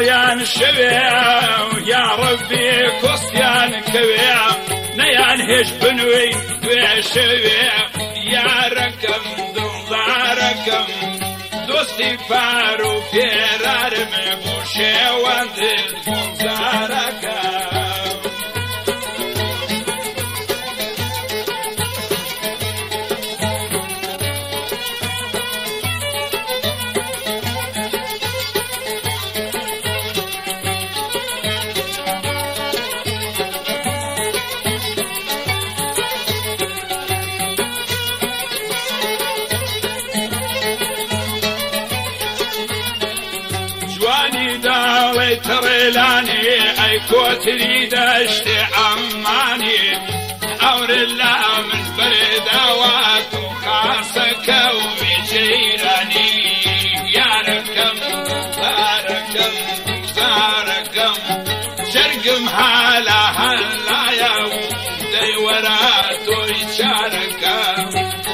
ماڵیان شەوێ یا ڕەبی کۆستیان کەوێ نەیان هێش بنوێی دوێ شەوێ یارەکەم دڵدارەکەم دۆستی پار و پێرارم بۆ شێوەندت گوڵزارەکەم داڵی تڕێلانی ئەی کۆتری دەشتی ئەمانی ئەورە لا من بەرێداوات و خاسەکە و وێجەیرانی یارەکەم زارەکەم زارەکەم جەرگم هالا هەلایە و دەیوەرە تۆی چارەکەم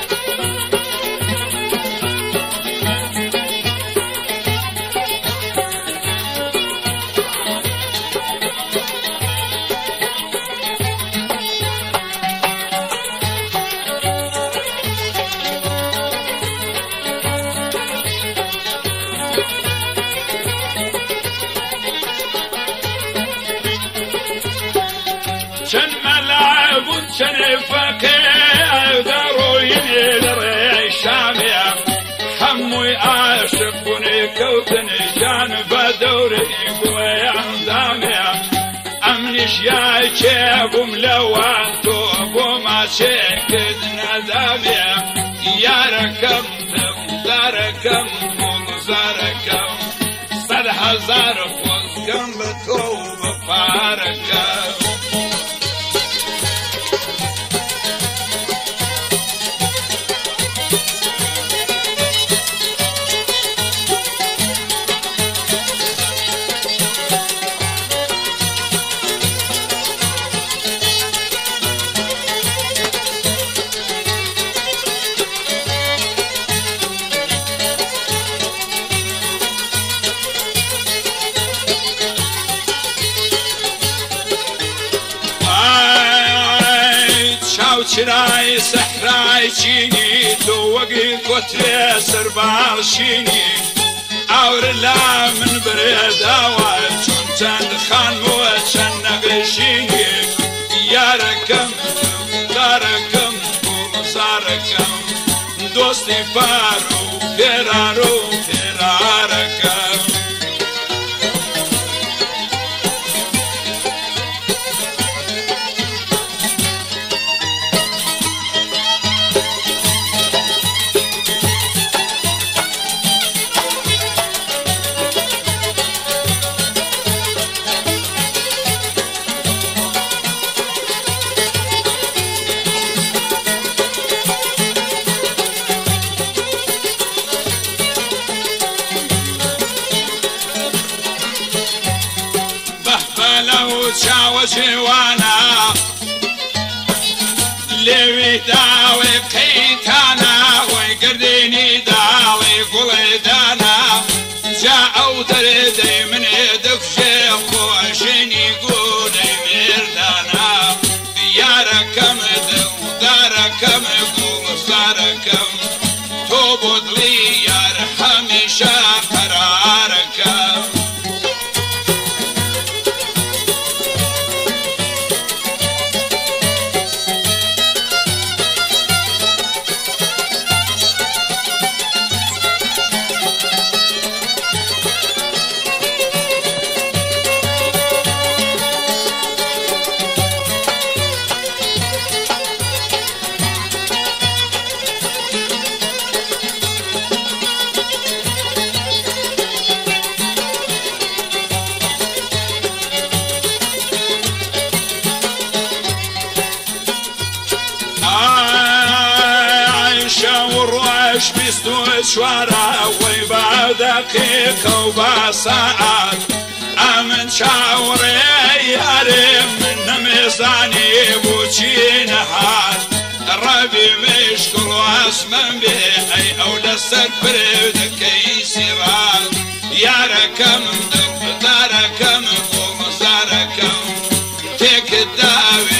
چەند مەلا بوون چەند فەقیر دەڕۆینێ لە ڕێی شامێ هەمووی عاشق بوونێ کەوتنێ جان بە دەورەی گوێیان دامێ ئەمنیش یاکێ بووم لەوان تۆ بۆ ماچێکت نەدامێ یارەکەم دڵدارەکەم گوڵزارەکەم سەد هەزار خۆزگەم بە تۆ بە پارەکەم چرای سەحرای چینی تۆ وەگی کۆترێ سەرباڵشینی ئەورە لا من برێداوە چۆن چەند خانمەوە چەند نەگەشینی یارەکەم دارەکەم گوڵزارەکەم دۆستی پار و پێرار و پێرارەکەم چاوە جێوانە لێوی داوێ قەیتانە وەی گردێنی داڵی گوڵێدانە جا ئەو دەرێدەی منێ دەکوژێ خۆشێنی گوڵەی مێردانە یارەکەم دڵدارەکەم گوڵزارەکەم تۆ بۆ دڵی یار هەمیشە قەرارەکەم بیست و چوارە وەی با دەقیقە و با سەعات ئەمن چاوەڕێ یارێ من نەمێزانی بۆچی نەهات ڕەبی مشکڵ و ئەسمەم بێ ئەی ئەو لەسەر فرێ دەکەی سیڕات یارەکەم دڵدار الداوي